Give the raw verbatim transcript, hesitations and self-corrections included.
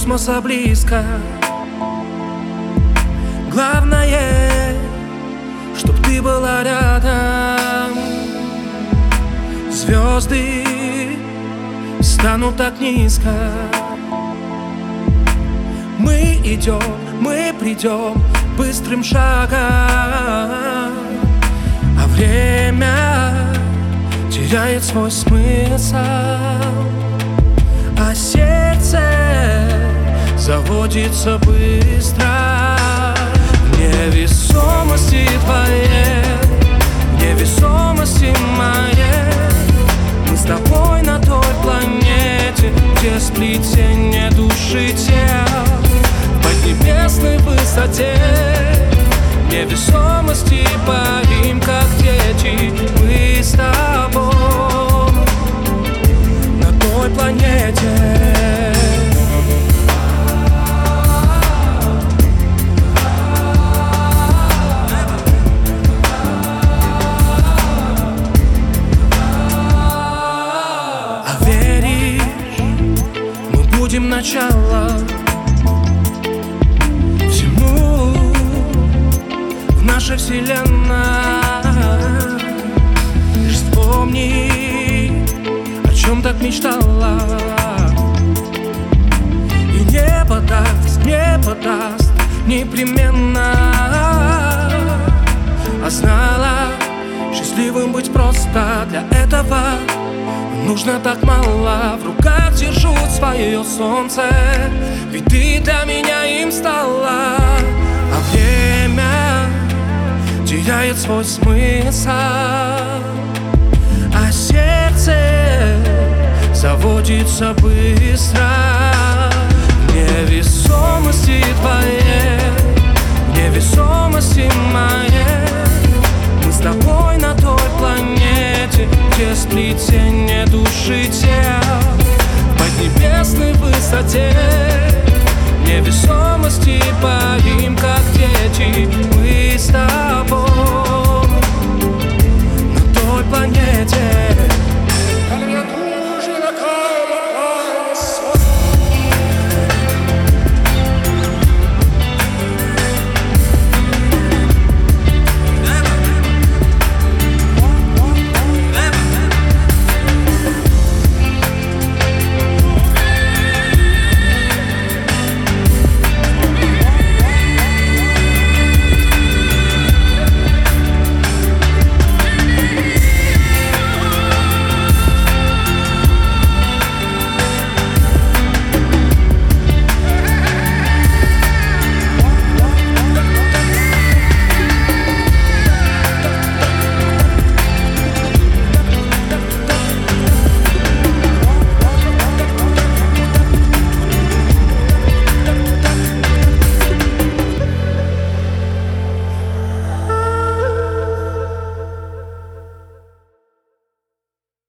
космоса близко. Главное, чтоб ты была рядом. Звезды станут так низко. Мы идем, мы придем быстрым шагом, а время теряет свой смысл, а сердце заводится быстро. В невесомости твоей, в невесомости моей, мы с тобой на той планете, где сплетение души тел. В поднебесной высоте, в невесомости парим, как дети. Мы с тобой на той планете. А веришь, мы будем начало всему в нашей вселенной. Лишь вспомни, о чем так мечтала, и не подаст, не подаст непременно. А знала, счастливым быть просто для этого нужно так мало. В руках держу свое солнце, ведь ты для меня им стала. А время теряет свой смысл, а сердце заводится быстро. В невесомости твоей, в невесомости моей, мы с тобой на той планете, где сплетение души тел. В поднебесной высоте, в невесомости парим, как дети. Мы с тобой на той планете.